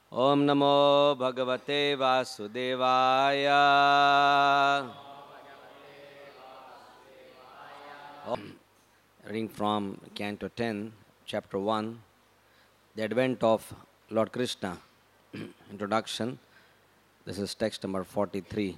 Om Namo Bhagavate Vasudevaya. Reading from Canto 10, Chapter 1, The Advent of Lord Krishna. Introduction. This is text number 43.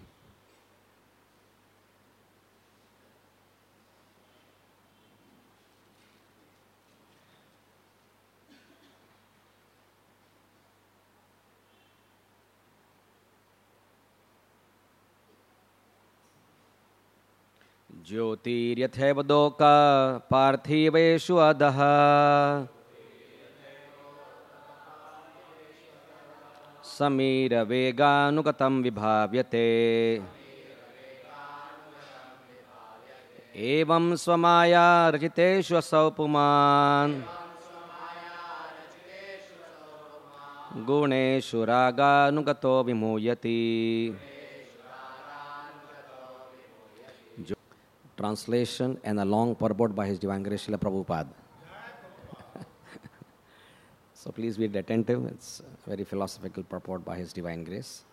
ज्योतिर्यथैव दोका पार्थिवेषु अधः समीरवेगानुगतं विभाव्यते एवं स्वमाया रचितेषु असौ पुमान् गुणेषु रागानुगतो विमूयति. Translation and a long purport by His Divine Grace Srila Prabhupada. So please be attentive. It's a very philosophical purport by His Divine Grace.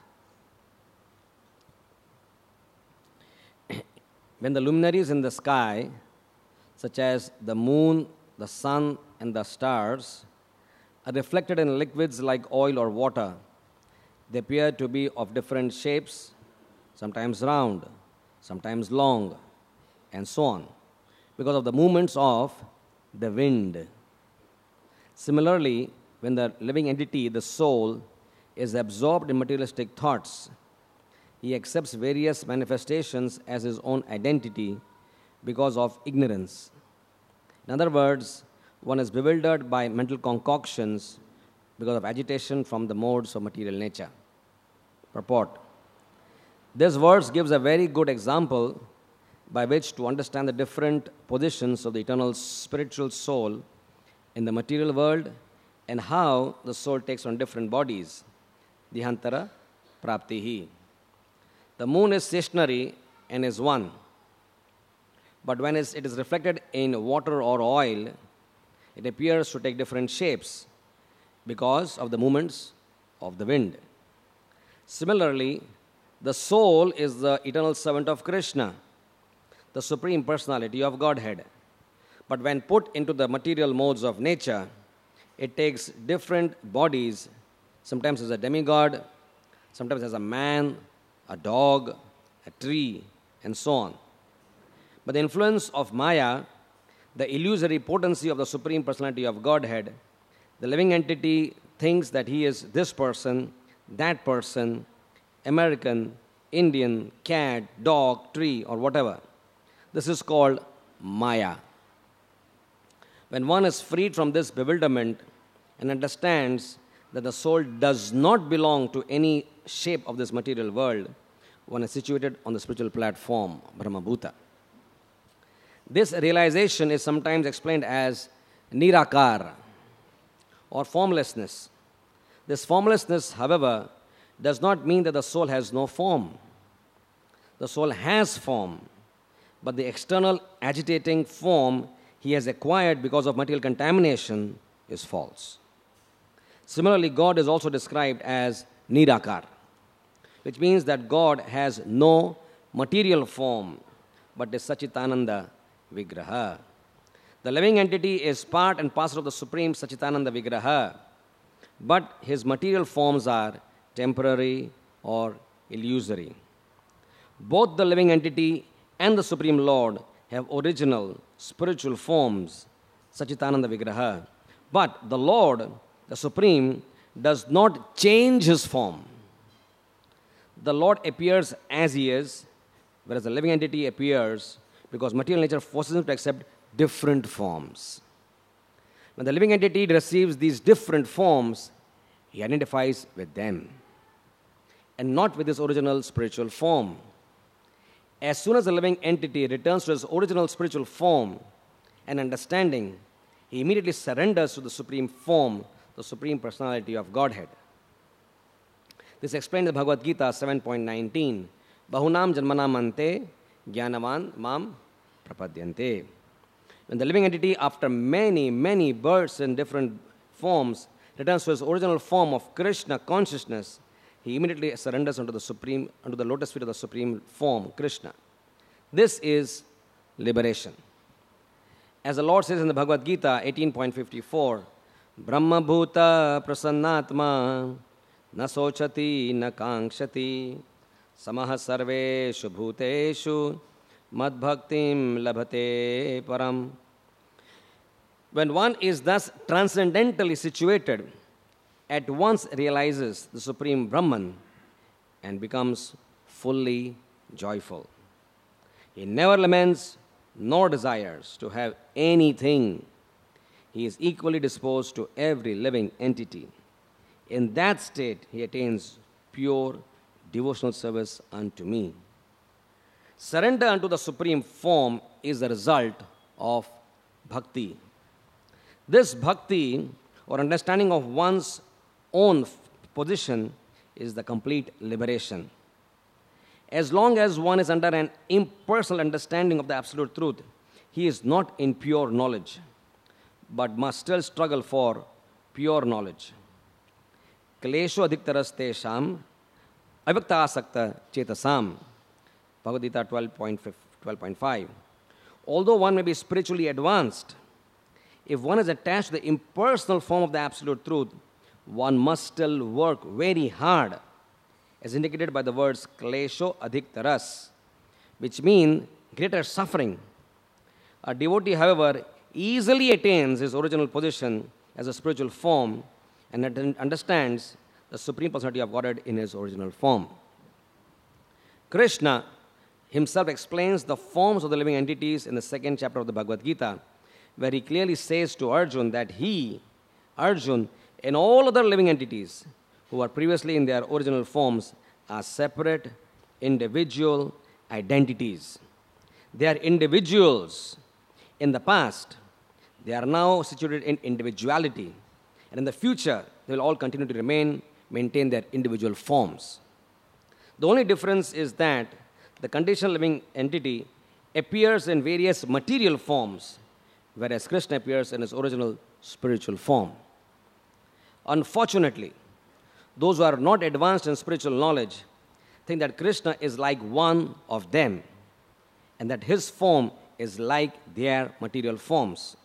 When the luminaries in the sky, such as the moon, the sun, and the stars, are reflected in liquids like oil or water, they appear to be of different shapes, sometimes round, sometimes long, and so on, because of the movements of the wind. Similarly, when the living entity, the soul, is absorbed in materialistic thoughts, he accepts various manifestations as his own identity because of ignorance. In other words, one is bewildered by mental concoctions because of agitation from the modes of material nature. Purport. This verse gives a very good example by which to understand the different positions of the eternal spiritual soul in the material world and how the soul takes on different bodies. Dihantara praptihi. The moon is stationary and is one, but when it is reflected in water or oil, it appears to take different shapes because of the movements of the wind. Similarly, the soul is the eternal servant of Krishna, the Supreme Personality of Godhead. But when put into the material modes of nature, it takes different bodies, sometimes as a demigod, sometimes as a man, a dog, a tree, and so on. But the influence of Maya, the illusory potency of the Supreme Personality of Godhead, the living entity thinks that he is this person, that person, American, Indian, cat, dog, tree, or whatever. This is called Maya. When one is freed from this bewilderment and understands that the soul does not belong to any shape of this material world, one is situated on the spiritual platform, Brahmabhuta. This realization is sometimes explained as Nirakar or formlessness. This formlessness, however, does not mean that the soul has no form. The soul has form, but the external agitating form he has acquired because of material contamination is false. Similarly, God is also described as Nirakar, which means that God has no material form, but is Sachitananda Vigraha. The living entity is part and parcel of the Supreme Sachitananda Vigraha, but his material forms are temporary or illusory. Both the living entity and the Supreme Lord have original spiritual forms, Sachitananda Vigraha. But the Lord, the Supreme, does not change his form. The Lord appears as he is, whereas the living entity appears because material nature forces him to accept different forms. When the living entity receives these different forms, he identifies with them and not with his original spiritual form. As soon as the living entity returns to his original spiritual form and understanding, he immediately surrenders to the supreme form, the Supreme Personality of Godhead. This is explained in Bhagavad Gita 7.19. Bahunam janmanam ante jnanavan mam prapadyante. When the living entity, after many births in different forms, returns to his original form of Krishna consciousness, he immediately surrenders unto the lotus feet of the supreme form, Krishna. This is liberation. As the Lord says in the Bhagavad Gita 18.54, Brahma bhuta prasannatma na sochati na kankshati samaha sarveshu bhuteshu madbhaktim labhate param. When one is thus transcendentally situated, at once realizes the Supreme Brahman and becomes fully joyful. He never laments nor desires to have anything. He is equally disposed to every living entity. In that state, he attains pure devotional service unto me. Surrender unto the Supreme Form is the result of bhakti. This bhakti, or understanding of one's own position, is the complete liberation. As long as one is under an impersonal understanding of the absolute truth, he is not in pure knowledge, but must still struggle for pure knowledge. Klesho adhiktarastesham avyaktasakta chetasam. Bhagavad Gita 12.5. Although one may be spiritually advanced, if one is attached to the impersonal form of the absolute truth, one must still work very hard, as indicated by the words klesho adhiktaras, which mean greater suffering. A devotee, however, easily attains his original position as a spiritual form and understands the Supreme Personality of Godhead in his original form. Krishna himself explains the forms of the living entities in the second chapter of the Bhagavad Gita, where he clearly says to Arjun that he, Arjun, and all other living entities who are previously in their original forms are separate, individual identities. They are individuals in the past. They are now situated in individuality. And in the future, they will all continue to maintain their individual forms. The only difference is that the conditional living entity appears in various material forms, whereas Krishna appears in his original spiritual form. Unfortunately, those who are not advanced in spiritual knowledge think that Krishna is like one of them and that his form is like their material forms.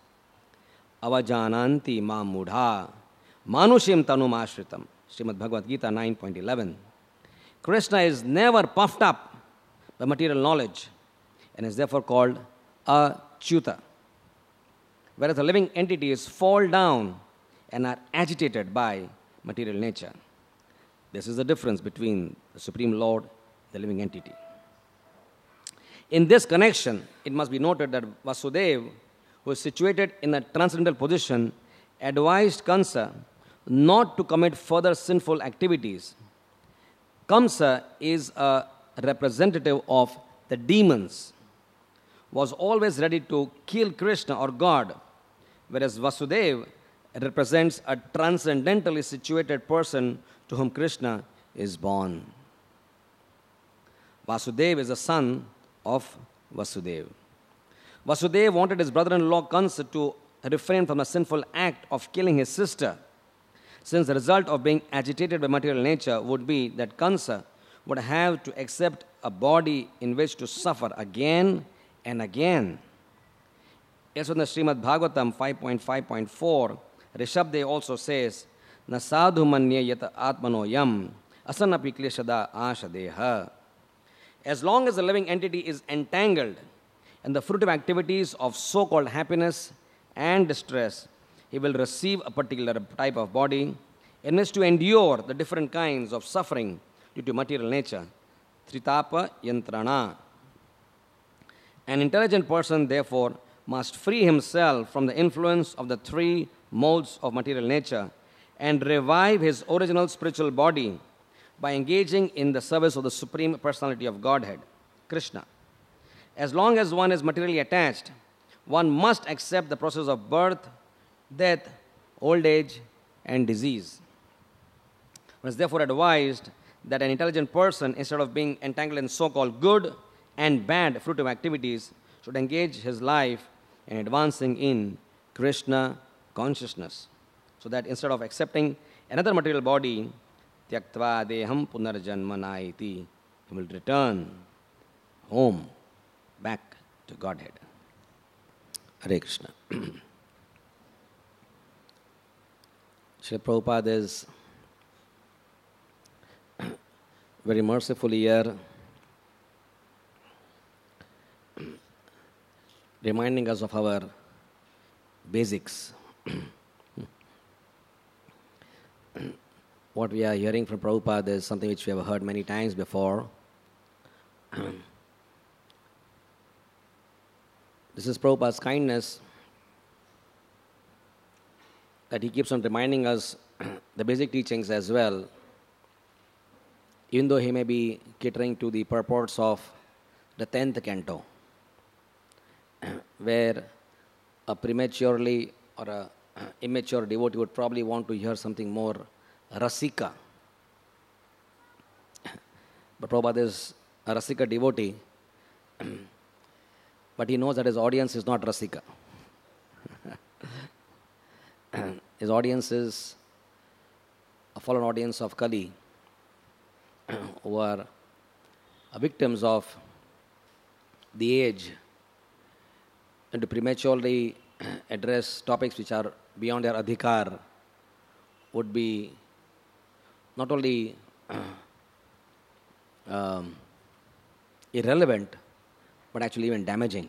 Avajananti ma mudha manushim tanum ashritam. Srimad Bhagavad Gita 9.11. Krishna is never puffed up by material knowledge and is therefore called achyuta. Whereas the living entities fall down and are agitated by material nature. This is the difference between the Supreme Lord and the living entity. In this connection, it must be noted that Vasudeva, who is situated in a transcendental position, advised Kansa not to commit further sinful activities. Kamsa is a representative of the demons, was always ready to kill Krishna or God, whereas Vasudeva represents a transcendentally situated person to whom Krishna is born. Vasudeva is a son of Vasudeva. Vasudeva wanted his brother-in-law Kansa to refrain from the sinful act of killing his sister, since the result of being agitated by material nature would be that Kansa would have to accept a body in which to suffer again and again. As in the Srimad Bhagavatam 5.5.4, Rishabdev also says, Na sadhu manye yata atmano yam asanapi kleshada ashadeha. As long as the living entity is entangled in the fruitive activities of so-called happiness and distress, he will receive a particular type of body in which to endure the different kinds of suffering due to material nature. Tritapa yantrana. An intelligent person, therefore, must free himself from the influence of the three modes of material nature and revive his original spiritual body by engaging in the service of the Supreme Personality of Godhead, Krishna. As long as one is materially attached, one must accept the process of birth, death, old age, and disease. It is therefore advised that an intelligent person, instead of being entangled in so-called good and bad fruitive activities, should engage his life in advancing in Krishna consciousness. So that instead of accepting another material body, tyaktva deham punarjanmana iti, he will return home, back to Godhead. Hare Krishna. Srila Prabhupada is very mercifully here reminding us of our basics. What we are hearing from Prabhupada is something which we have heard many times before. This is Prabhupada's kindness that he keeps on reminding us the basic teachings as well, even though he may be catering to the purports of the 10th canto, where a prematurely or a immature devotee would probably want to hear something more rasika. But Prabhupada is a rasika devotee, but he knows that his audience is not rasika. His audience is a fallen audience of Kali, who are victims of the age, and to prematurely address topics which are beyond their adhikar would be not only irrelevant, but actually even damaging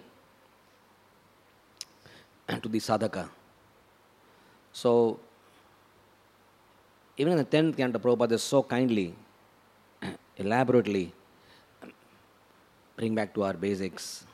to the sadhaka. So, even in the 10th canto, Prabhupada is so kindly, elaborately bring back to our basics.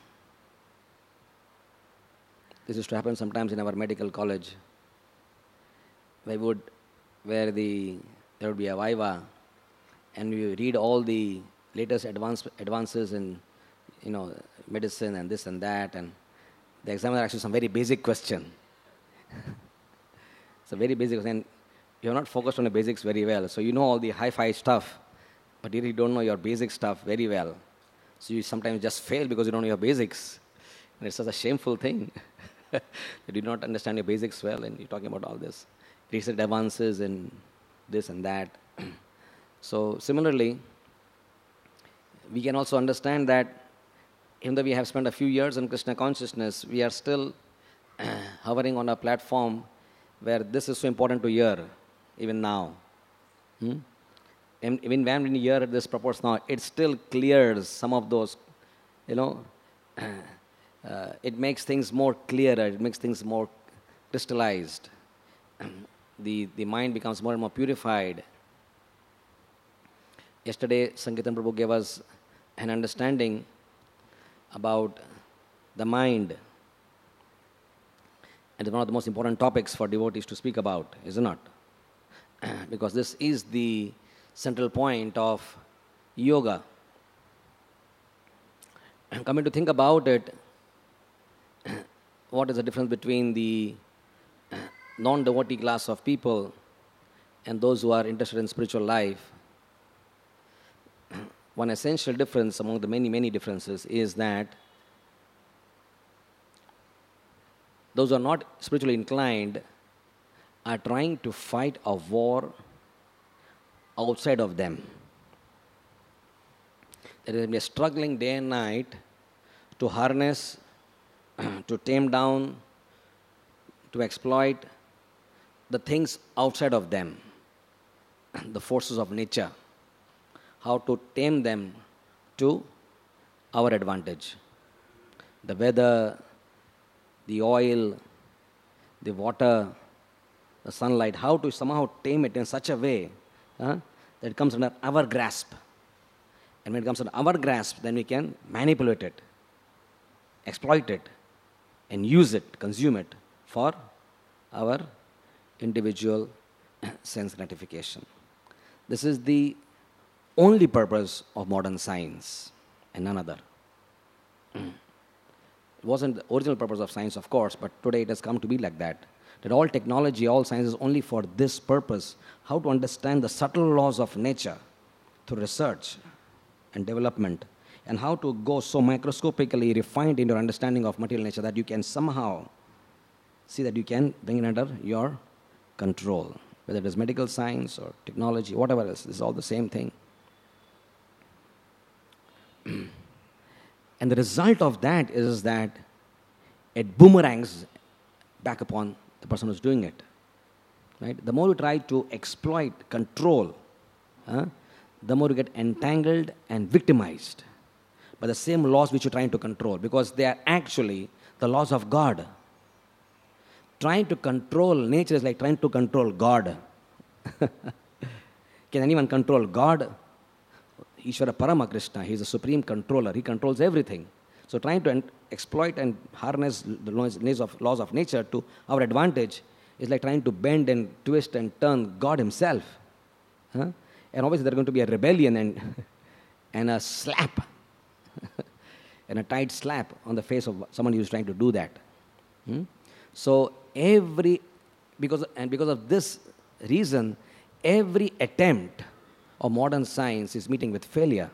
This used to happen sometimes in our medical college. There would be a viva, and we read all the latest advances in medicine and this and that, and the examiner asks you some very basic question. It's a very basic question. You're not focused on the basics very well. So you know all the hi-fi stuff, but you really don't know your basic stuff very well. So you sometimes just fail because you don't know your basics. And it's such a shameful thing that you do not understand your basics well, and you're talking about all this recent advances in this and that. So similarly, we can also understand that even though we have spent a few years in Krishna consciousness, we are still hovering on a platform where this is so important to hear, even now. And even when we hear this purpose now, it still clears some of those, it makes things more clearer, it makes things more crystallized. The mind becomes more and more purified. Yesterday, Sankirtan Prabhu gave us an understanding about the mind. And it's one of the most important topics for devotees to speak about, is it not? Because this is the central point of yoga. Coming to think about it, what is the difference between the non-devotee class of people and those who are interested in spiritual life? One essential difference among the many, many differences is that those who are not spiritually inclined are trying to fight a war outside of them. There is a struggling day and night to harness, to tame down, to exploit the things outside of them, the forces of nature, how to tame them to our advantage. The weather, the oil, the water, the sunlight, how to somehow tame it in such a way that it comes under our grasp. And when it comes under our grasp, then we can manipulate it, exploit it, and use it, consume it for our individual sense gratification. This is the only purpose of modern science and none other. It wasn't the original purpose of science, of course, but today it has come to be like that. That all technology, all science is only for this purpose. How to understand the subtle laws of nature through research and development, and how to go so microscopically refined in your understanding of material nature that you can somehow see that you can bring it under your control. Whether it is medical science or technology, whatever else, it's all the same thing. And the result of that is that it boomerangs back upon the person who's doing it. Right? The more you try to exploit, control, the more you get entangled and victimized by the same laws which you're trying to control, because they are actually the laws of God. Trying to control nature is like trying to control God. Can anyone control God? Ishvara Paramakrishna, he is the supreme controller. He controls everything. So trying to exploit and harness the laws of nature to our advantage is like trying to bend and twist and turn God himself. And obviously there's going to be a rebellion and a slap, and a tight slap on the face of someone who is trying to do that. So because of this reason, every attempt of modern science is meeting with failure.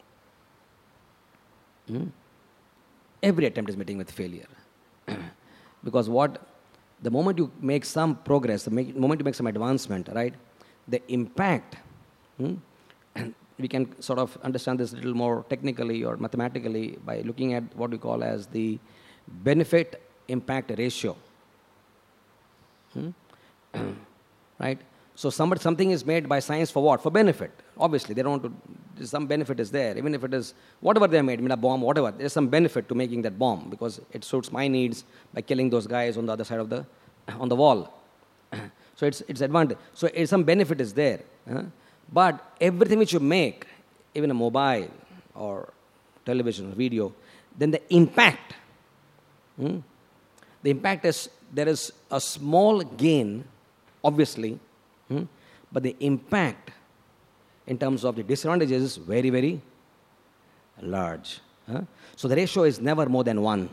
Every attempt is meeting with failure. Because the moment you make some progress, the moment you make some advancement, right, the impact, and we can sort of understand this a little more technically or mathematically by looking at what we call as the benefit impact ratio. Right? So something is made by science for what? For benefit. Obviously, they don't want to, some benefit is there. Even if it is, whatever they made, a bomb, whatever, there's some benefit to making that bomb because it suits my needs by killing those guys on the other side of on the wall. So it's advantage. So some benefit is there. But everything which you make, even a mobile or television or video, then the impact is, there is a small gain, obviously, but the impact in terms of the disadvantages is very, very large. So the ratio is never more than 1.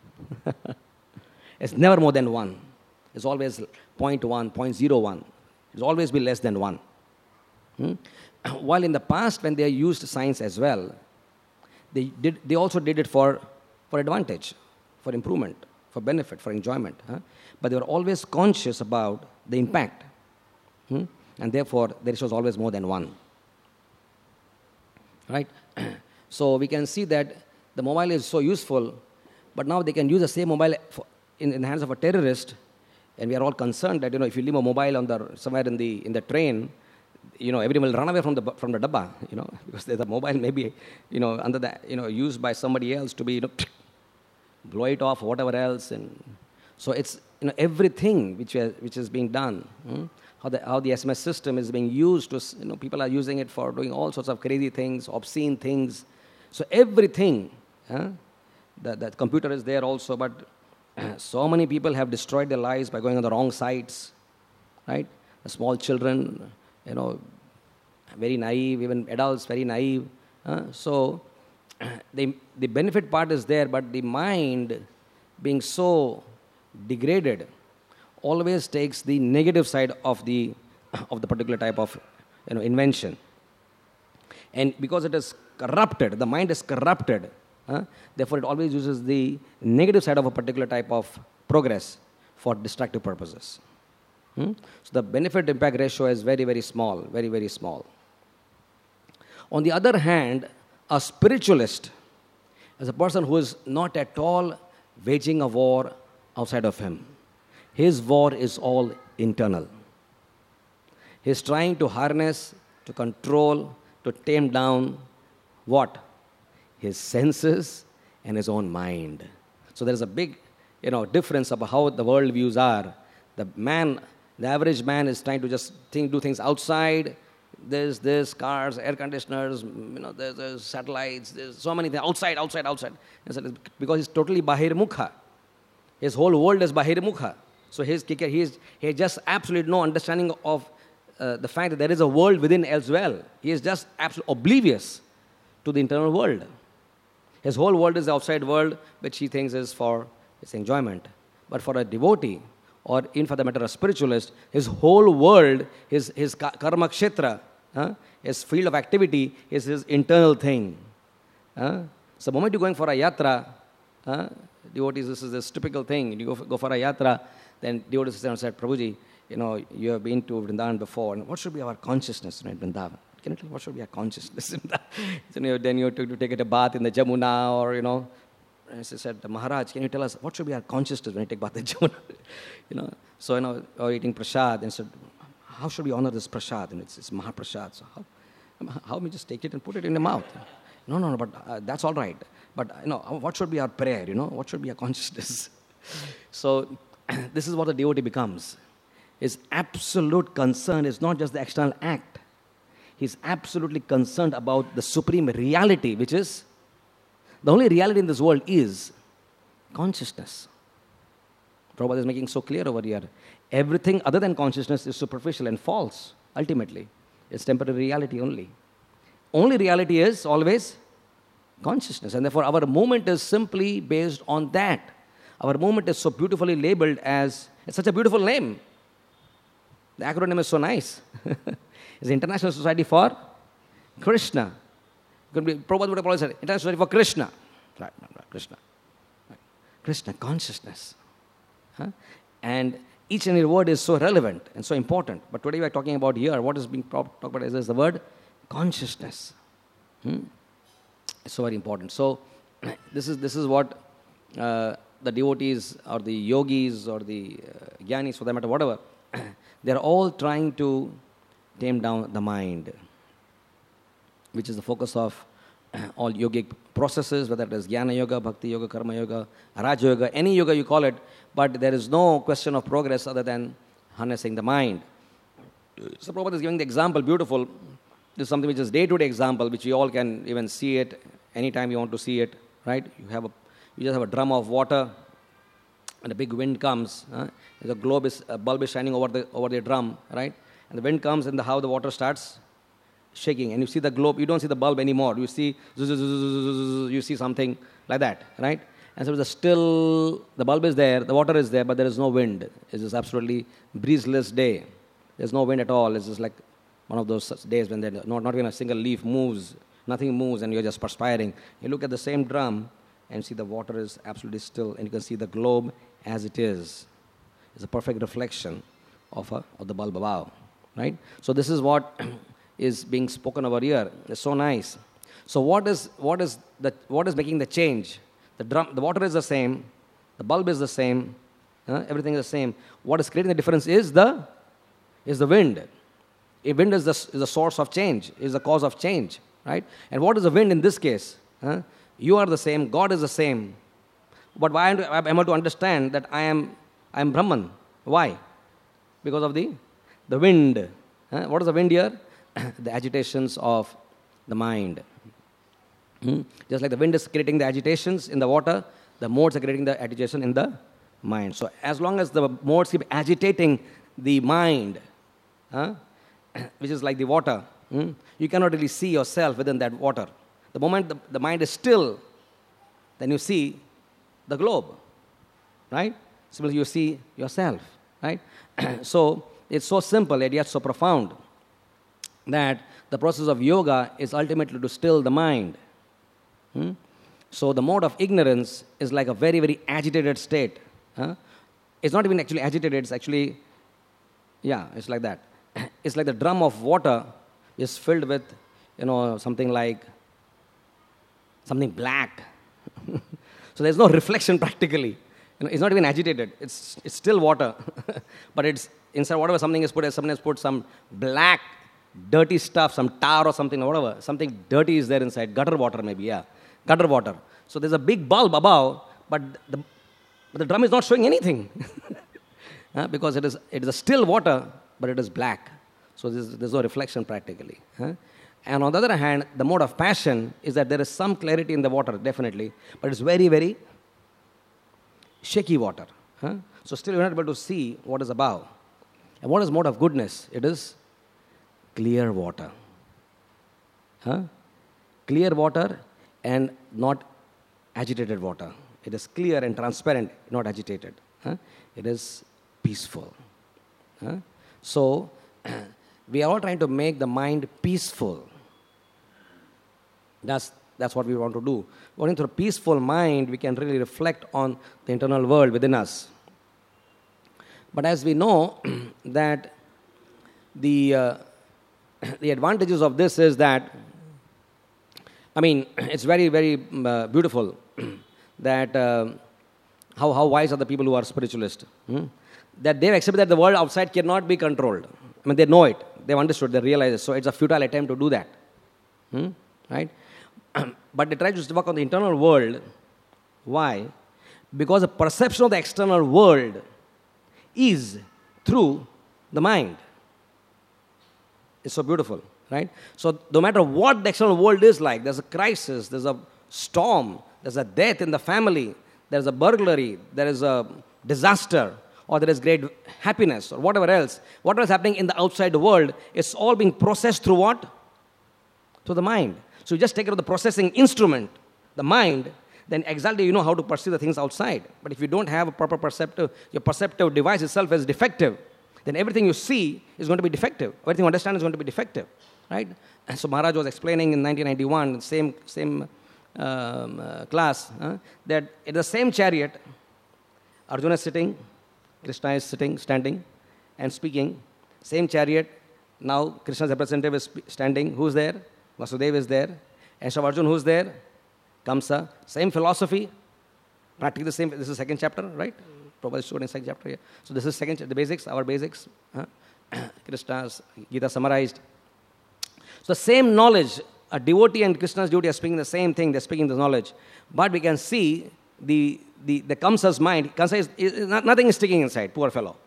It's never more than 1. It's always 0.1, 0.01. It's always be less than 1. While in the past, when they used science as well, they also did it for advantage, for improvement, for benefit, for enjoyment. But they were always conscious about the impact. And therefore, the ratio is always more than 1. Right? So we can see that the mobile is so useful, but now they can use the same mobile in the hands of a terrorist, and we are all concerned that if you leave a mobile somewhere in the train, everyone will run away from the dabba, because the mobile may be under the used by somebody else to be blow it off or whatever else, and so it's everything which is being done. How the SMS system is being used to, people are using it for doing all sorts of crazy things, obscene things. So everything, the computer is there also, but so many people have destroyed their lives by going on the wrong sites, right? The small children, very naive, even adults very naive. So the benefit part is there, but the mind being so degraded always takes the negative side of the particular type of invention. And because it is corrupted, the mind is corrupted, therefore it always uses the negative side of a particular type of progress for destructive purposes. So the benefit impact ratio is very, very small, very, very small. On the other hand, a spiritualist is a person who is not at all waging a war outside of him. His war is all internal. He is trying to harness, to control, to tame down what? His senses and his own mind. So there is a big, difference about how the world views are. The average man is trying to just do things outside. There's cars, air conditioners, there's satellites, there's so many things outside. Because he's totally bahirmukha. His whole world is bahirmukha. So he has just absolutely no understanding of the fact that there is a world within as well. He is just absolutely oblivious to the internal world. His whole world is the outside world, which he thinks is for his enjoyment. But for a devotee, or in for the matter a spiritualist, his whole world, his karma kshetra, his field of activity is his internal thing. So the moment you're going for a yatra, devotees, this is this typical thing. You go for a yatra, then devotees said, Prabhuji, you have been to Vrindavan before, and what should be our consciousness in Vrindavan? Can you tell me what should be our consciousness in that? So, then you have to take a bath in the Jamuna, or, as I said, Maharaj, can you tell us what should be our consciousness when you take bath in Jamuna? So, or eating prasad, and said, how should we honor this prasad? And it's Mahaprasad. So how we just take it and put it in the mouth? No, but that's all right. But, what should be our prayer? What should be our consciousness? So, this is what the devotee becomes. His absolute concern is not just the external act. He's absolutely concerned about the supreme reality, which is, the only reality in this world is consciousness. Prabhupada is making so clear over here. Everything other than consciousness is superficial and false, ultimately. It's temporary reality only. Only reality is always consciousness. And therefore, our movement is simply based on that. Our movement is so beautifully labeled as, it's such a beautiful name. The acronym is so nice. It's the International Society for Krishna. Prabhupada would have probably said, International Society for Krishna. Right, Krishna. Right. Krishna, consciousness. And each and every word is so relevant and so important. But today we are talking about here, what is being talked about is the word consciousness. It's so very important. So, this is what the devotees or the yogis or the jnanis, for that matter, whatever, they're all trying to tame down the mind, which is the focus of all yogic processes, whether it is jnana yoga, bhakti yoga, karma yoga, raja yoga, any yoga you call it, but there is no question of progress other than harnessing the mind. So Prabhupada is giving the example, beautiful. This is something which is day-to-day example, which we all can even see it anytime you want to see it, right? You just have a drum of water, and a big wind comes. The bulb is shining over the drum, right? And the wind comes, and how the water starts shaking, and you see the globe. You don't see the bulb anymore. You see, you see something like that, right? And so the bulb is there, the water is there, but there is no wind. It's just absolutely breezeless day. There's no wind at all. It's just like one of those days when not even a single leaf moves, nothing moves, and you're just perspiring. You look at the same drum and see the water is absolutely still, and you can see the globe as it is. It's a perfect reflection of the bulb above, right? So this is what is being spoken over here. It's so nice. So what is making the change? The water is the same, the bulb is the same, everything is the same. What is creating the difference is the wind. A wind is the source of change, is the cause of change, right? And what is the wind in this case? You are the same, God is the same. But why am I to understand that I am Brahman? Why? Because of the wind. What is the wind here? The agitations of the mind. Just like the wind is creating the agitations in the water, the modes are creating the agitation in the mind. So as long as the modes keep agitating the mind, which is like the water, you cannot really see yourself within that water. The moment the mind is still, then you see the globe, right? Similarly, you see yourself, right? So it's so simple and yet so profound that the process of yoga is ultimately to still the mind. So the mode of ignorance is like a very, very agitated state. It's not even actually agitated, it's actually, it's like that. It's like the drum of water is filled with, something black. So there's no reflection practically. It's not even agitated. It's still water. But it's inside whatever something is put, someone has put some black, dirty stuff, some tar or something or whatever. Something dirty is there inside. Gutter water maybe, gutter water. So there's a big bulb above, but the drum is not showing anything. Because it is a still water, but it is black. So there's no reflection practically. And on the other hand, the mode of passion is that there is some clarity in the water, definitely, but it's very, very shaky water. So still you're not able to see what is above. And what is mode of goodness? It is clear water. Clear water and not agitated water. It is clear and transparent, not agitated. It is peaceful. So we are all trying to make the mind peaceful. That's what we want to do. Going through a peaceful mind, we can really reflect on the internal world within us. But as we know that the the advantages of this is that, I mean, it's very, very beautiful that how wise are the people who are spiritualist. That they've accepted that the world outside cannot be controlled. I mean, they know it. They've understood. They realize it. So it's a futile attempt to do that. Right? But they try to work on the internal world. Why? Because the perception of the external world is through the mind. It's so beautiful, right? So no matter what the external world is like, there's a crisis, there's a storm, there's a death in the family, there's a burglary, there is a disaster, or there is great happiness, or whatever else. Whatever is happening in the outside world, it's all being processed through what? Through the mind. So you just take care of the processing instrument, the mind, then exactly you know how to perceive the things outside. But if you don't have a proper perceptive, your perceptive device itself is defective, then everything you see is going to be defective. Everything you understand is going to be defective, right? And so Maharaj was explaining in 1991, same class, that in the same chariot, Arjuna is sitting, Krishna is sitting, standing, and speaking. Same chariot, now Krishna's representative is standing. Who's there? Vasudeva is there. And so Arjuna, who's there? Kamsa. Same philosophy, practically the same. This is the second chapter, right? Prabhupada showed in second chapter here. So this is the basics, our basics. Krishna's Gita summarized. So the same knowledge, a devotee and Krishna's devotee are speaking the same thing, they're speaking the knowledge. But we can see the Kamsa's mind, Kamsa nothing is sticking inside, poor fellow.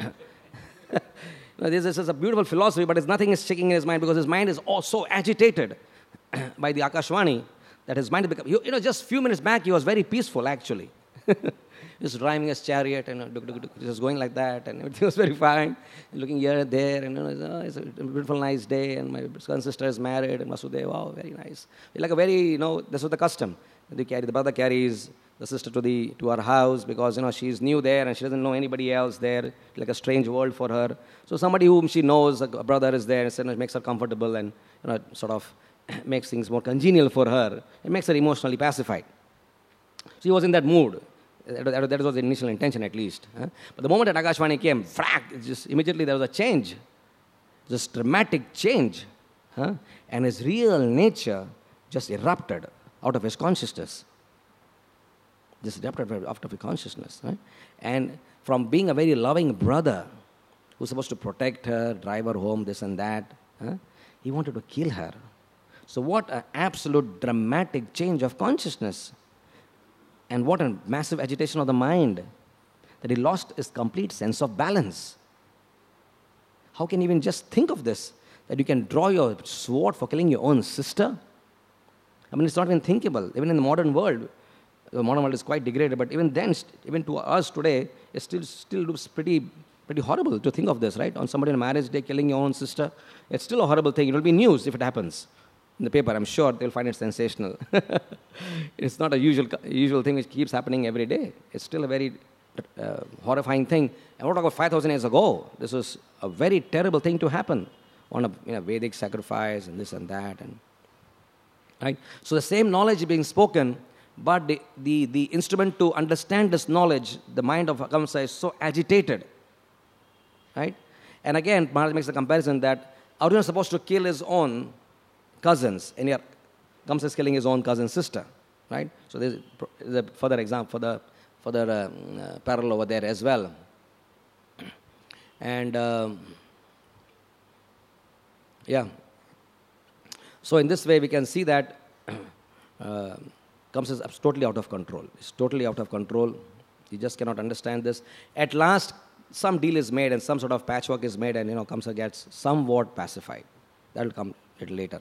This is a beautiful philosophy, but nothing is sticking in his mind because his mind is all so agitated by the Akashvani that his mind becomes, just a few minutes back he was very peaceful actually. He was driving his chariot and just going like that, and everything was very fine. Looking here and there, and it's a beautiful, nice day, and my son sister is married, and Vasudeva, wow, very nice. Like a very, this was the custom. The brother carries the sister to her house because she's new there and she doesn't know anybody else there, like a strange world for her. So somebody whom she knows, a brother is there, and it makes her comfortable and sort of makes things more congenial for her. It makes her emotionally pacified. She was in that mood. That was the initial intention, at least. But the moment that Akashvani came, just immediately there was a change, just dramatic change, and his real nature just erupted out of his consciousness. Just erupted out of his consciousness, right? And from being a very loving brother who's supposed to protect her, drive her home, this and that, he wanted to kill her. So what an absolute dramatic change of consciousness. And what a massive agitation of the mind, that he lost his complete sense of balance. How can you even just think of this, that you can draw your sword for killing your own sister? I mean, it's not even thinkable. Even in the modern world is quite degraded, but even then, even to us today, it still looks pretty horrible to think of this, right? On somebody on marriage day killing your own sister, it's still a horrible thing. It will be news if it happens. In the paper, I'm sure they'll find it sensational. It's not a usual thing which keeps happening every day. It's still a very horrifying thing. And we're talking about 5,000 years ago. This was a very terrible thing to happen on a Vedic sacrifice and this and that. Right? So the same knowledge is being spoken, but the instrument to understand this knowledge, the mind of Kamsa is so agitated. Right? And again, Maharaj makes the comparison that Arjuna is supposed to kill his own cousins, and here Kamsa is killing his own cousin sister, right? So there's a further example, further parallel over there as well. And so in this way we can see that Kamsa is totally out of control. It's totally out of control. You just cannot understand this. At last, some deal is made and some sort of patchwork is made, and Kamsa gets somewhat pacified. That will come a little later.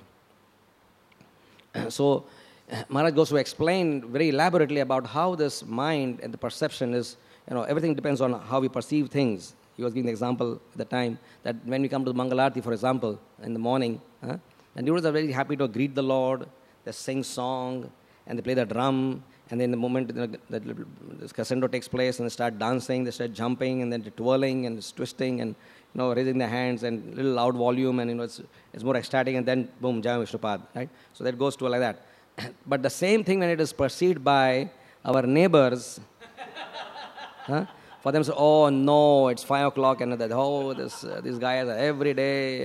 So Maharaj goes to explain very elaborately about how this mind and the perception is, everything depends on how we perceive things. He was giving the example at the time that when we come to the Mangalarti, for example, in the morning, and devotees are very happy to greet the Lord, they sing song, and they play the drum, and then the moment this crescendo takes place, and they start dancing, they start jumping, and then twirling and twisting, and raising their hands and little loud volume, and it's more ecstatic, and then boom, Jai Vishnupad, right? So that goes to like that. But the same thing when it is perceived by our neighbors, For them, so, oh no, it's 5 o'clock, and that, oh, these guys are every day,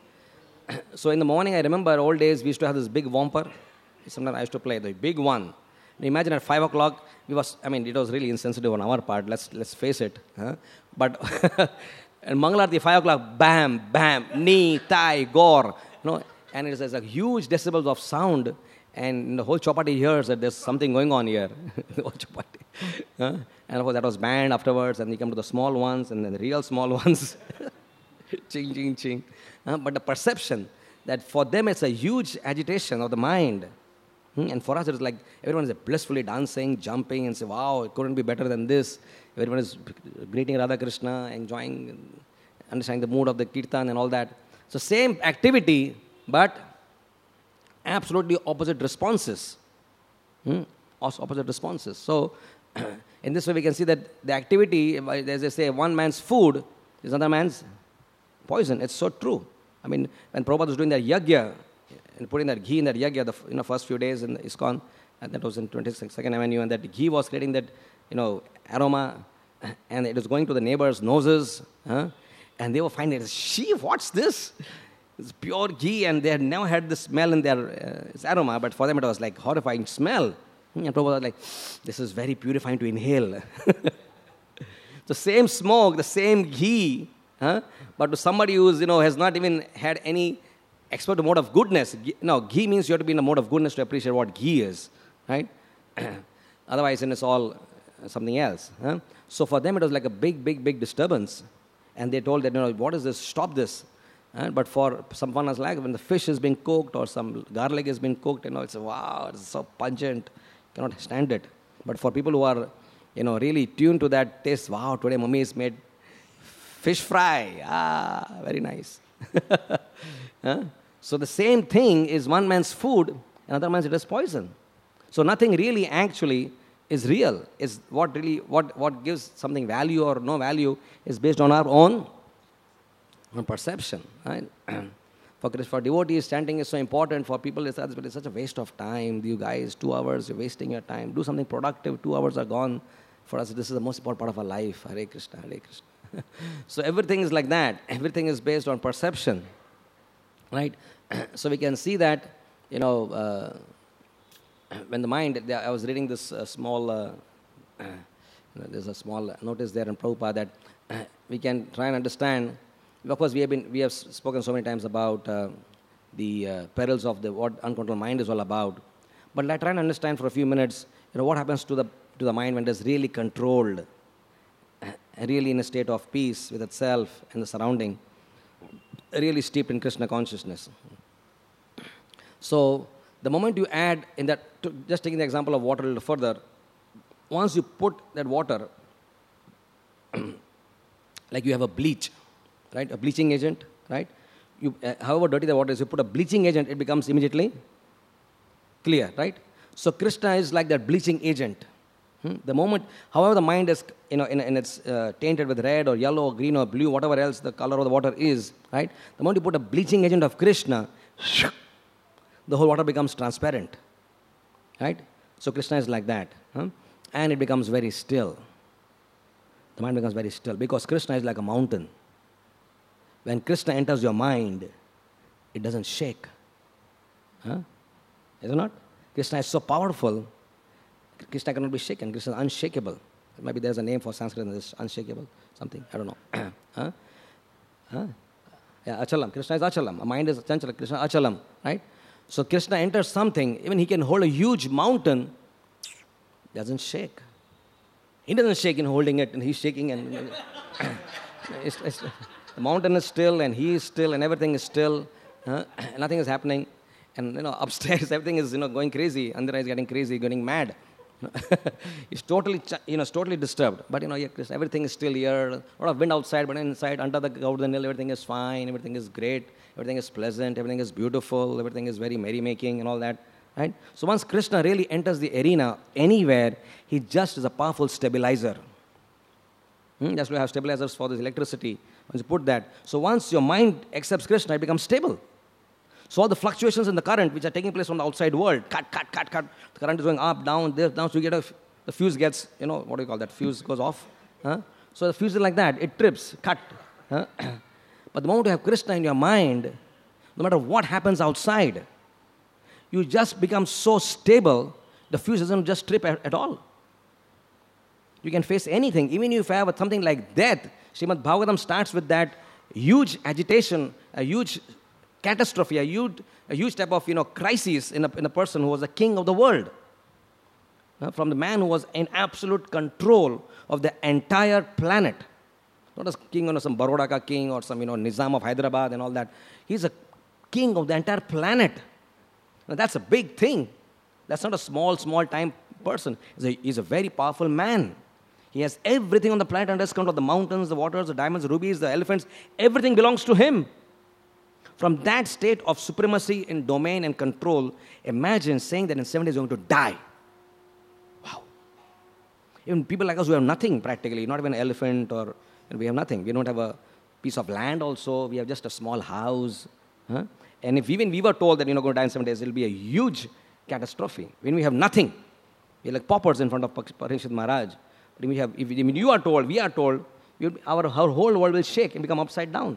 So in the morning, I remember old days, we used to have this big whomper. Sometimes I used to play the big one. Imagine at 5 o'clock, it was really insensitive on our part, let's face it. Huh? But and Mangalarti, 5 o'clock, bam, bam, knee, thigh, gore. And it's a huge decibels of sound, and the whole chapati hears that there's something going on here. The whole chapati. And of course, that was banned afterwards, and you come to the small ones, and then the real small ones. Ching, ching, ching. But the perception that for them it's a huge agitation of the mind. And for us, it's like everyone is blissfully dancing, jumping, and say, wow, it couldn't be better than this. Everyone is greeting Radha Krishna, enjoying, understanding the mood of the kirtan and all that. So same activity, but absolutely opposite responses. Opposite responses. So in this way, we can see that the activity, as they say, one man's food is another man's poison. It's so true. When Prabhupada was doing that yajna, and putting that ghee in that yajna, the first few days in ISKCON, and that was in 22nd Avenue, and that ghee was creating that, aroma, and it was going to the neighbors' noses, and they were finding, what's this? It's pure ghee, and they had never had this smell in their aroma, but for them it was like horrifying smell. And Prabhupada was like, this is very purifying to inhale. The same smoke, the same ghee, but to somebody who has not even had any expert mode of goodness. Ghee means you have to be in a mode of goodness to appreciate what ghee is, right? Otherwise, it's all something else. So for them, it was like a big, big, big disturbance. And they told that, what is this? Stop this. But for someone else, like when the fish is being cooked or some garlic is being cooked, it's wow, it's so pungent, cannot stand it. But for people who are, really tuned to that taste, wow, today mummy has made fish fry. Very nice. So the same thing is one man's food, another man's it is poison. So nothing really actually is real. Is what gives something value or no value is based on our own perception. Right? For devotees, chanting is so important. For people, it's such a waste of time. You guys, 2 hours, you're wasting your time. Do something productive. 2 hours are gone. For us, this is the most important part of our life. Hare Krishna, Hare Krishna. So everything is like that. Everything is based on perception. Right? So we can see that, when the mind, I was reading this small, there's a small notice there in Prabhupada that we can try and understand. Of course, we have spoken so many times about the perils of what uncontrolled mind is all about. But let's try and understand for a few minutes, what happens to the mind when it is really controlled, really in a state of peace with itself and the surrounding, really steeped in Krishna consciousness. So the moment you add in that, just taking the example of water a little further, once you put that water, like you have a bleach, right? A bleaching agent, right? However dirty the water is, you put a bleaching agent, it becomes immediately clear, right? So Krishna is like that bleaching agent. The moment, however the mind is, in it's tainted with red or yellow or green or blue, whatever else the color of the water is, right? The moment you put a bleaching agent of Krishna, the whole water becomes transparent, right? So Krishna is like that, and it becomes very still. The mind becomes very still because Krishna is like a mountain. When Krishna enters your mind, it doesn't shake. Is it not? Krishna is so powerful. Krishna cannot be shaken. Krishna is unshakable. Maybe there's a name for Sanskrit in this, unshakable, something. I don't know. Yeah, achalam. Krishna is achalam. A mind is chanchala. Krishna is achalam, right? So Krishna enters something, even he can hold a huge mountain, doesn't shake. He doesn't shake in holding it, and he's shaking, and the mountain is still, and he is still, and everything is still. Nothing is happening. And upstairs everything is going crazy. Andhra is getting crazy, getting mad. It's totally totally disturbed. But Krishna, everything is still here. A lot of wind outside, but inside, under the Govardhan Hill, everything is fine. Everything is great. Everything is pleasant. Everything is beautiful. Everything is very merrymaking and all that. Right? So once Krishna really enters the arena anywhere, he just is a powerful stabilizer. That's why we have stabilizers for this electricity. Once you put that, so once your mind accepts Krishna, it becomes stable. So all the fluctuations in the current, which are taking place from the outside world, cut. The current is going up, down, there, down. So you get the fuse gets, what do you call that? Fuse goes off. So the fuse is like that. It trips, cut. Huh? But the moment you have Krishna in your mind, no matter what happens outside, you just become so stable, the fuse doesn't just trip at all. You can face anything. Even if you have something like death, Srimad Bhagavatam starts with that huge agitation, a huge catastrophe, a huge type of crisis in a person who was the king of the world. From the man who was in absolute control of the entire planet. Not as king, some Baroda ka king or some Nizam of Hyderabad and all that. He's a king of the entire planet. Now, that's a big thing. That's not a small time person. He's a very powerful man. He has everything on the planet under his control. The mountains, the waters, the diamonds, the rubies, the elephants. Everything belongs to him. From that state of supremacy in domain and control, imagine saying that in 7 days you're going to die. Wow. Even people like us who have nothing practically, not even an elephant we have nothing. We don't have a piece of land also. We have just a small house. Huh? And if even we were told that you're going to die in 7 days, it will be a huge catastrophe. When we have nothing, we're like paupers in front of Parikshit Maharaj. But if you are told, we are told, our whole world will shake and become upside down.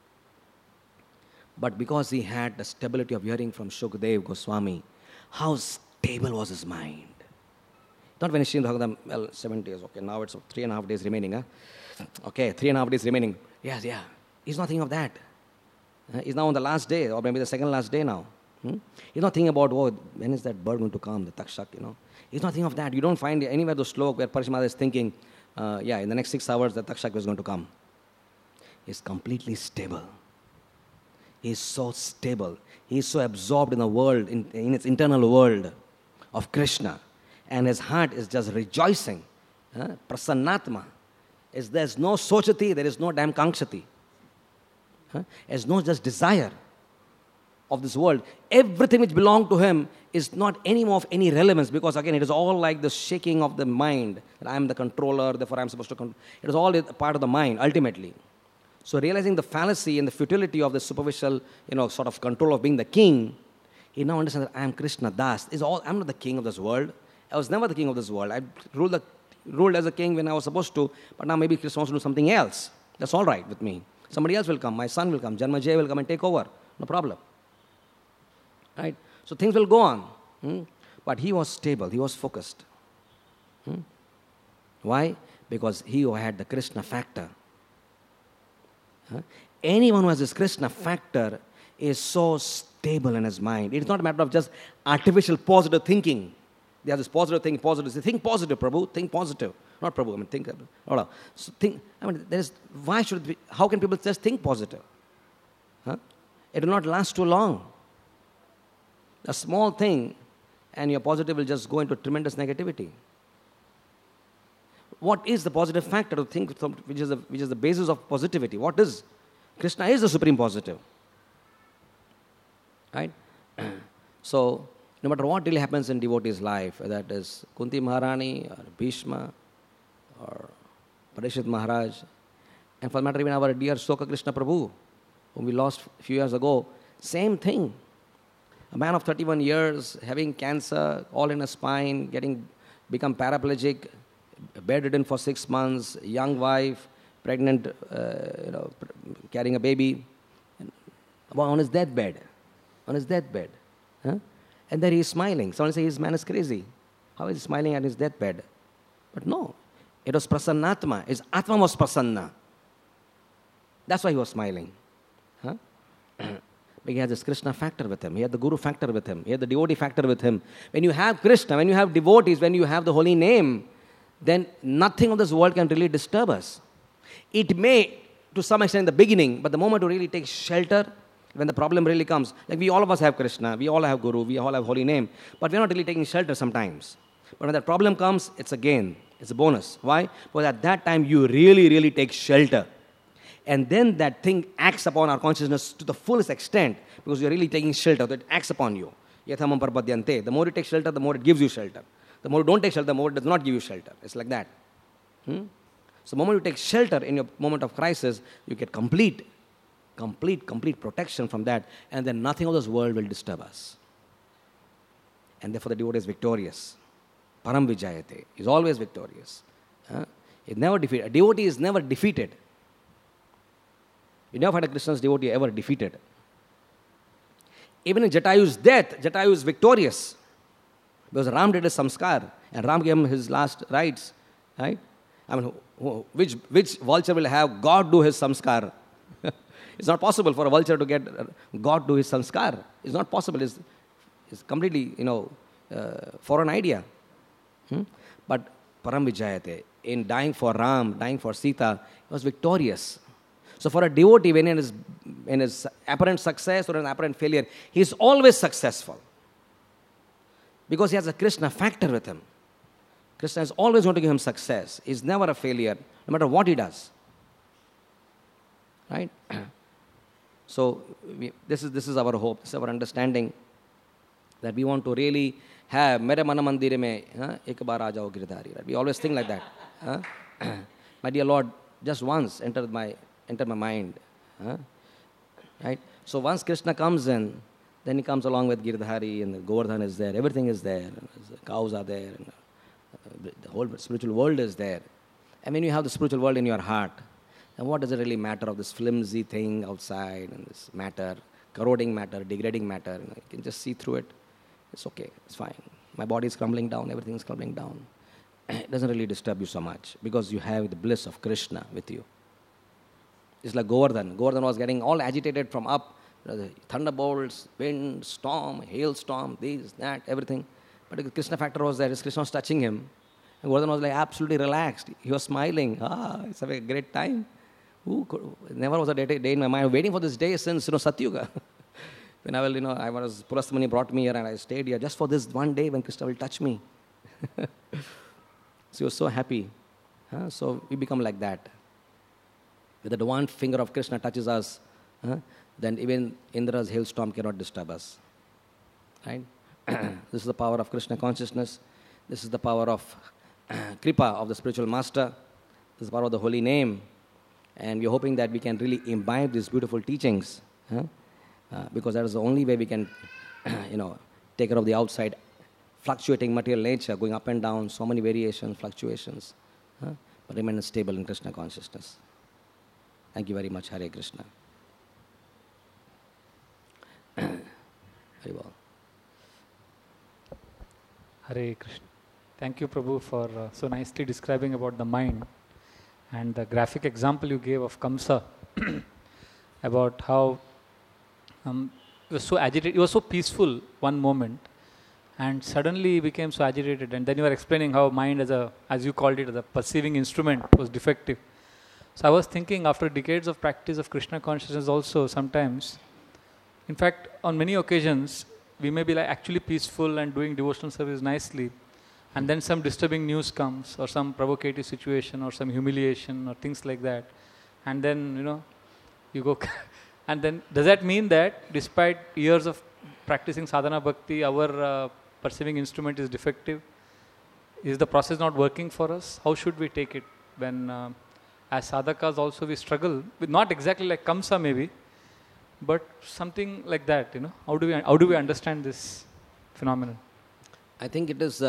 But because he had the stability of hearing from Shukdev Goswami, how stable was his mind? Not when Srimad Bhagavatam, well, 7 days, okay, now it's 3.5 days remaining. Huh? Okay, 3.5 days remaining. Yes, yeah. He's not thinking of that. He's now on the last day, or maybe the second last day now. He's not thinking about, when is that bird going to come, the takshak, He's not thinking of that. You don't find anywhere the slok where Parishad is thinking, in the next 6 hours the takshak is going to come. He's completely stable. He's so stable. He's so absorbed in the world, in its internal world of Krishna. And his heart is just rejoicing. Prasannatma. There's no sochati, there is no damn kankshati. There's no just desire of this world. Everything which belongs to him is not anymore of any relevance, because again, it is all like the shaking of the mind. That I am the controller, therefore I am supposed to control. It is all a part of the mind, ultimately. So realizing the fallacy and the futility of the superficial, sort of control of being the king, he now understands that I am Krishna Das. I'm not the king of this world. I was never the king of this world. I ruled as a king when I was supposed to, but now maybe Krishna wants to do something else. That's all right with me. Somebody else will come. My son will come. Janmajay will come and take over. No problem. Right? So things will go on. But he was stable. He was focused. Why? Because he had the Krishna factor. Anyone who has this Krishna factor is so stable in his mind. It is not a matter of just artificial positive thinking. They have this positive thing, positive. They think positive, Prabhu. Think positive. Not Prabhu. Think. No. So think. Why should it be? How can people just think positive? It will not last too long. A small thing, and your positive will just go into tremendous negativity. What is the positive factor to think, which is the basis of positivity? What is? Krishna is the supreme positive. Right? So, no matter what really happens in devotee's life, whether it is Kunti Maharani or Bhishma or Parikshit Maharaj, and for the matter even our dear Soka Krishna Prabhu, whom we lost a few years ago, same thing. A man of 31 years, having cancer, all in his spine, become paraplegic, bedridden for 6 months, young wife, pregnant, carrying a baby, on his deathbed. And there he is smiling. Someone say his man is crazy. How is he smiling at his deathbed? But no, it was prasannatma. His atma was prasanna. That's why he was smiling. But he had this Krishna factor with him. He had the Guru factor with him. He had the devotee factor with him. When you have Krishna, when you have devotees, when you have the holy name, then nothing of this world can really disturb us. It may, to some extent in the beginning, but the moment you really take shelter, when the problem really comes, like all of us have Krishna, we all have Guru, we all have holy name, but we're not really taking shelter sometimes. But when that problem comes, it's a gain, it's a bonus. Why? Because at that time you really, really take shelter. And then that thing acts upon our consciousness to the fullest extent, because you're really taking shelter, that it acts upon you. Yathamam parpadyante. The more you take shelter, the more it gives you shelter. The more you don't take shelter, the more it does not give you shelter. It's like that. So the moment you take shelter in your moment of crisis, you get complete protection from that, and then nothing of this world will disturb us. And therefore the devotee is victorious. Param vijayate. He's always victorious. It's never defeated. A devotee is never defeated. You never find a Krishna's devotee ever defeated. Even in Jatayu's death, Jatayu is victorious. Because Ram did his samskar, and Ram gave him his last rites. Right? I mean, which vulture will have God do his samskar? It's not possible for a vulture to get God do his samskar. It's not possible. It's completely, foreign idea. But Param Vijayate, in dying for Ram, dying for Sita, he was victorious. So for a devotee, when in his apparent success or an apparent failure, he is always successful. Because he has a Krishna factor with him. Krishna is always going to give him success. He is never a failure, no matter what he does. Right? So this is our hope, this is our understanding, that we want to really have mere mana mandire mein ek baar aa jao girdhari. We always think like that. My dear Lord, just once enter my mind. Right? So once Krishna comes in, then he comes along with Girdhari, and the Govardhan is there, everything is there, the cows are there, and the whole spiritual world is there. And when you have the spiritual world in your heart, then what does it really matter of this flimsy thing outside, and this matter, corroding matter, degrading matter? You can just see through it. It's okay, it's fine. My body is crumbling down, everything is crumbling down. It doesn't really disturb you so much, because you have the bliss of Krishna with you. It's like Govardhan. Govardhan was getting all agitated from up, the thunderbolts, wind, storm, hailstorm, this, that, everything. But the Krishna factor was there. Krishna was touching him. And Govardhan was like absolutely relaxed. He was smiling. It's a great time. Never was a day in my mind. Waiting for this day since Satyuga. When Pulastamani brought me here and I stayed here just for this one day when Krishna will touch me. So he was so happy. So we become like that. When the one finger of Krishna touches us, then even Indra's hailstorm cannot disturb us. Right? This is the power of Krishna consciousness. This is the power of Kripa, of the spiritual master. This is the power of the holy name. And we're hoping that we can really imbibe these beautiful teachings. Because that is the only way we can, take care of the outside fluctuating material nature, going up and down, so many variations, fluctuations, but remain stable in Krishna consciousness. Thank you very much. Hare Krishna. Very well. Hare Krishna. Thank you, Prabhu, for so nicely describing about the mind, and the graphic example you gave of Kamsa about how he was so agitated. He was so peaceful one moment, and suddenly he became so agitated. And then you were explaining how mind, as you called it, the perceiving instrument, was defective. So I was thinking, after decades of practice of Krishna consciousness also, sometimes, in fact, on many occasions, we may be like actually peaceful and doing devotional service nicely, and then some disturbing news comes, or some provocative situation, or some humiliation, or things like that. And then, you go... And then, does that mean that despite years of practicing sadhana bhakti, our perceiving instrument is defective? Is the process not working for us? How should we take it when, as sadhakas also we struggle with, not exactly like Kamsa maybe, but something like that, How do we understand this phenomenon? I think it is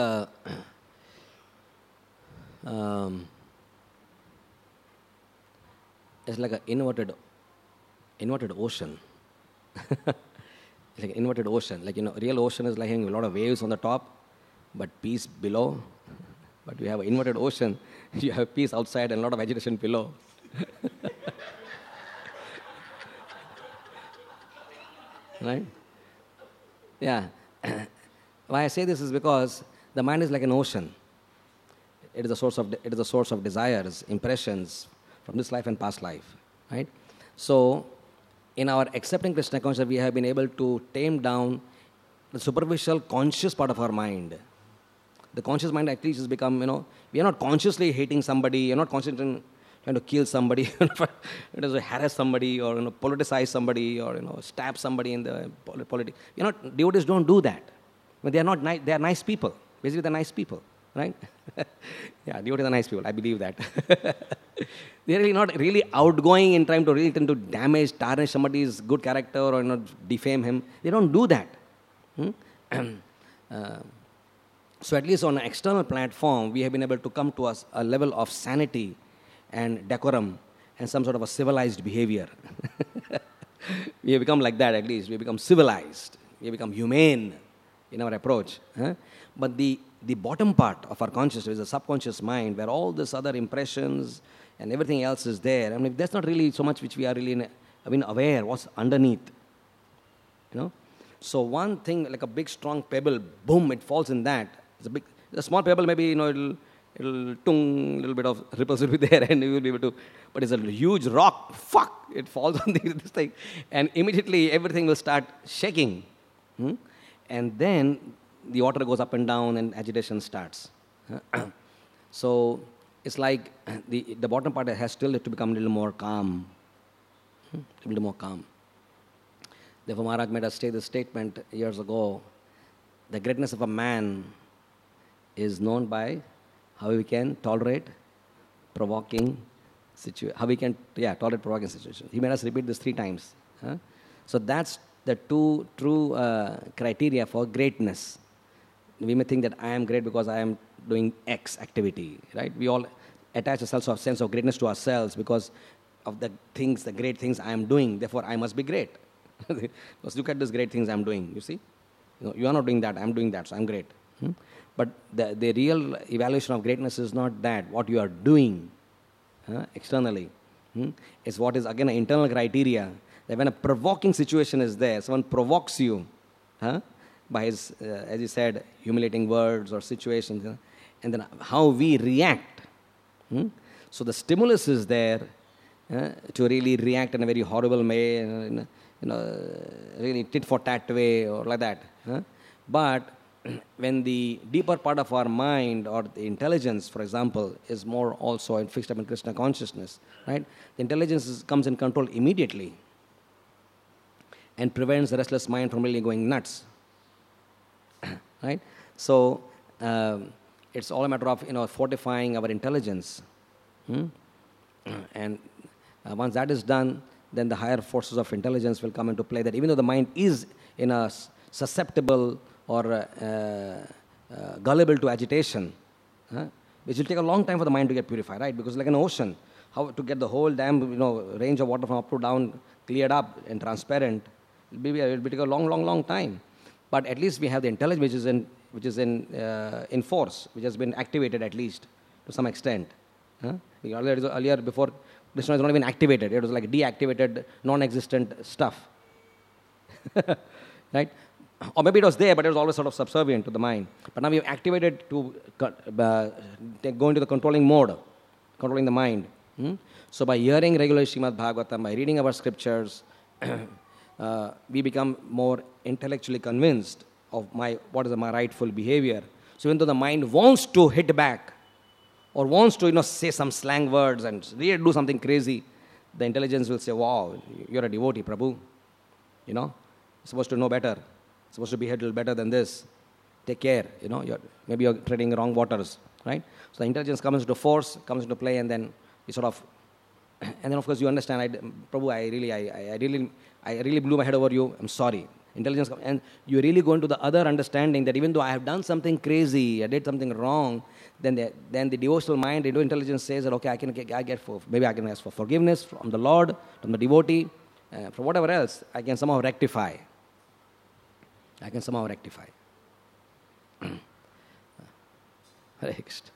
it's like an inverted ocean. Like an inverted ocean. Like, real ocean is like having a lot of waves on the top, but peace below. But we have an inverted ocean. You have peace outside and a lot of agitation below. Right? Yeah. Why I say this is because the mind is like an ocean. It is a source of desires, impressions from this life and past life. Right? So, in our accepting Krishna consciousness, we have been able to tame down the superficial conscious part of our mind. The conscious mind actually has become, we are not consciously hating somebody, you're not consciously trying to kill somebody, harass somebody, or politicize somebody, or stab somebody in the politics. Devotees don't do that. But they are nice people. Basically, they're nice people, right? Yeah, devotees are nice people. I believe that. They're really not really outgoing in trying to damage, tarnish somebody's good character or defame him. They don't do that. So at least on an external platform, we have been able to come to a level of sanity and decorum and some sort of a civilized behavior. We have become like that at least. We have become civilized. We have become humane in our approach. But the bottom part of our consciousness is the subconscious mind, where all these other impressions and everything else is there. I mean, that's not really so much which we are really aware what's underneath. So one thing, like a big strong pebble, boom, it falls in that. It's a small pebble, maybe, it'll tung, little bit of ripples will be there and you will be able to, but it's a huge rock, it falls on this thing. And immediately everything will start shaking. And then the water goes up and down and agitation starts. So it's like the bottom part has still to become a little more calm. A little more calm. Therefore, Maharaj made us say this statement years ago: the greatness of a man is known by how we can tolerate provoking situations. How we can, tolerate provoking situations. He made us repeat this 3 times. So that's the 2 true criteria for greatness. We may think that I am great because I am doing X activity, right? We all attach a sense of greatness to ourselves because of the great things I am doing. Therefore, I must be great. Because look at these great things I am doing, you see? You are not doing that, I am doing that, so I am great. But the real evaluation of greatness is not that, what you are doing externally. It's what is, again, an internal criteria. That when a provoking situation is there, someone provokes you by his, as you said, humiliating words or situations, and then how we react. So the stimulus is there to really react in a very horrible way, really tit for tat way or like that. But when the deeper part of our mind or the intelligence, for example, is more also fixed up in Krishna consciousness, right? The intelligence comes in control immediately and prevents the restless mind from really going nuts, right? So it's all a matter of fortifying our intelligence, and once that is done, then the higher forces of intelligence will come into play. That even though the mind is in a susceptible or gullible to agitation, which will take a long time for the mind to get purified, right? Because like an ocean, how to get the whole damn range of water from up to down cleared up and transparent, it will take a long time. But at least we have the intelligence which is in force, which has been activated at least to some extent. Earlier, before Krishna was not even activated, it was like deactivated, non-existent stuff, right? Or maybe it was there, but it was always sort of subservient to the mind. But now we have activated to go into the controlling mode, controlling the mind. So by hearing regularly Srimad Bhagavatam, by reading our scriptures, we become more intellectually convinced of what is my rightful behavior. So even though the mind wants to hit back, or wants to say some slang words and really do something crazy, the intelligence will say, wow, you're a devotee, Prabhu. You're supposed to know better. Supposed to behave a little better than this. Take care, maybe you're treading wrong waters, right? So the intelligence comes into force, comes into play, and then you sort of, and then of course you understand, Prabhu, I really blew my head over you, I'm sorry. Intelligence comes, and you really go into the other understanding that even though I have done something crazy, I did something wrong, then the devotional mind, the intelligence says that, okay, maybe I can ask for forgiveness from the Lord, from the devotee, from whatever else, I can somehow rectify. Hare Krishna.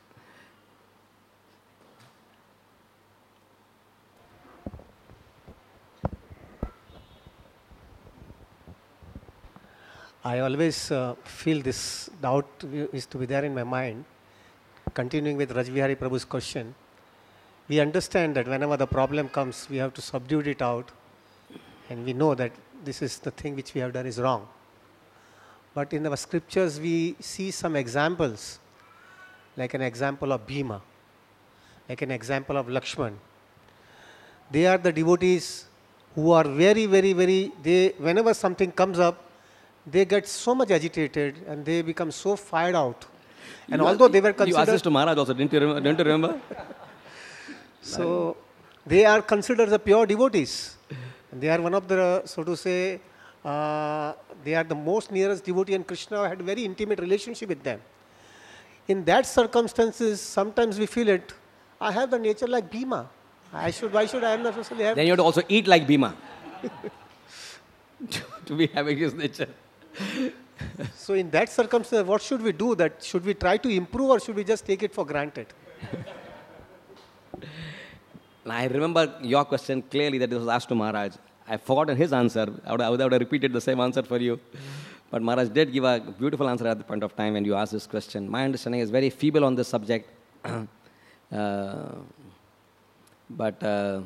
I always feel this doubt is to be there in my mind. Continuing with Rajvihari Prabhu's question, we understand that whenever the problem comes, we have to subdue it out, and we know that this is the thing which we have done is wrong. But in our scriptures, we see some examples, like an example of Bhima, like an example of Lakshman. They are the devotees who are very, whenever something comes up, they get so much agitated and they become so fired out. And although they were considered... You asked this to Maharaj also, didn't you remember? So, they are considered the pure devotees. And they are one of the, so to say, they are the most nearest devotee, and Krishna had a very intimate relationship with them. In that circumstances, sometimes we feel it. I have the nature like Bhima. Why should I not necessarily have? Then you have to also eat like Bhima to be having his nature. So in that circumstance, what should we do? That should we try to improve or should we just take it for granted? And I remember your question clearly that this was asked to Maharaj. I've forgotten his answer. I would have repeated the same answer for you. But Maharaj did give a beautiful answer at the point of time when you asked this question. My understanding is very feeble on this subject. But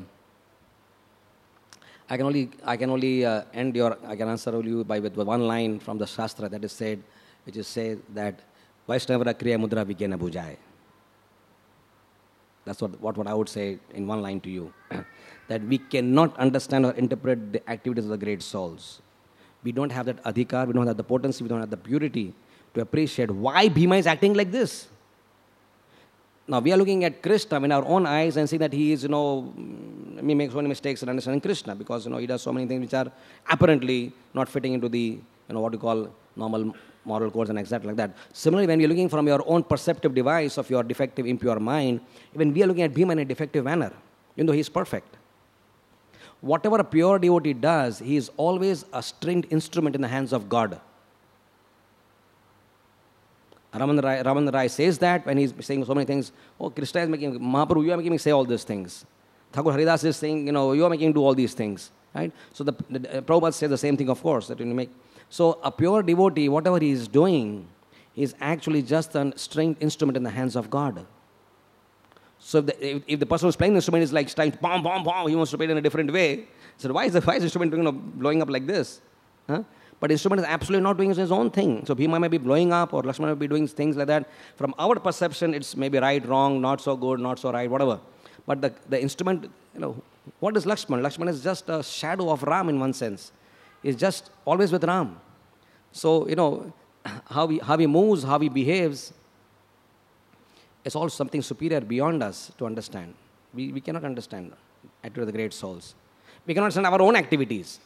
I can only answer you with one line from the Shastra that is said, which is said that Vaishnavara Kriya Mudra Vigyana Bhujai. That's what I would say in one line to you. That we cannot understand or interpret the activities of the great souls. We don't have that adhikar, we don't have the potency, we don't have the purity to appreciate why Bhima is acting like this. Now, we are looking at Krishna in our own eyes and seeing that he is, he makes so many mistakes in understanding Krishna because, he does so many things which are apparently not fitting into the, what you call normal moral codes and exactly like that. Similarly, when we are looking from your own perceptive device of your defective, impure mind, even we are looking at Bhima in a defective manner, even though he is perfect. Whatever a pure devotee does, he is always a stringed instrument in the hands of God. Raman Rai says that when he's saying so many things. Oh, Krishna is making, Mahaprabhu, you are making me say all these things. Thakur Haridas is saying, you are making me do all these things. Right? So the Prabhupada says the same thing, of course, that you make. So a pure devotee, whatever he is doing, is actually just a stringed instrument in the hands of God. So if the person who's playing the instrument is like trying to bomb, bomb, bomb, he wants to play it in a different way. So why is the instrument blowing up like this? Huh? But the instrument is absolutely not doing his own thing. So Bhima may be blowing up or Lakshmana may be doing things like that. From our perception, it's maybe right, wrong, not so good, not so right, whatever. But the instrument, what is Lakshmana? Lakshmana is just a shadow of Ram in one sense. He's just always with Ram. So, how he moves, how he behaves, it's all something superior beyond us to understand. We cannot understand activity of the great souls. We cannot understand our own activities.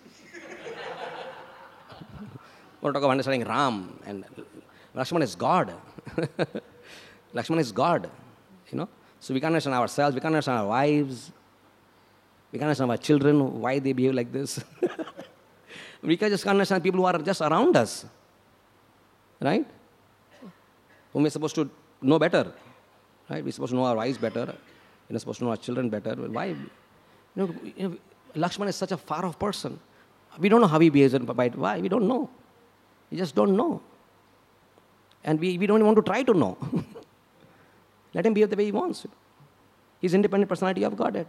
We'll talk about understanding Ram and Lakshmana is God. Lakshmana is God, So we can't understand ourselves, we can't understand our wives, we can't understand our children, why they behave like this. We can just understand people who are just around us, right? Whom we're supposed to know better, right? We're supposed to know our wives better, we're supposed to know our children better. Why? Lakshmana is such a far-off person. We don't know how he behaves, why? We don't know. We just don't know. And we don't even want to try to know. Let him behave the way he wants. He's independent personality of Godhead.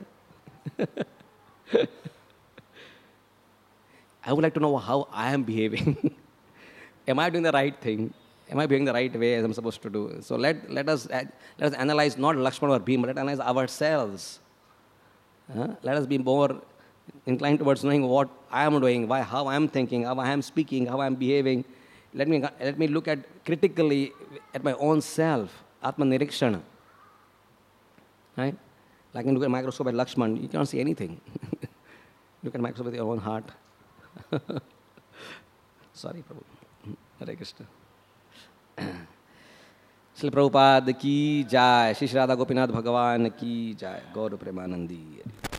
I would like to know how I am behaving. Am I doing the right thing? Am I behaving the right way as I'm supposed to do? So let us analyze not Lakshmana or Bhima, let us analyze ourselves. Let us be more inclined towards knowing what I am doing, how I am thinking, how I am speaking, how I am behaving. Let me look at critically at my own self, Atma Nirikshana. Right? Like you look at a microscope at Lakshman, you can't see anything. Look at a microscope with your own heart. Sorry, Prabhu. Hare Krishna. Srila Prabhupada ki jai, Shri Radha Gopinath Bhagavan ki jai, Gaura Premanandi.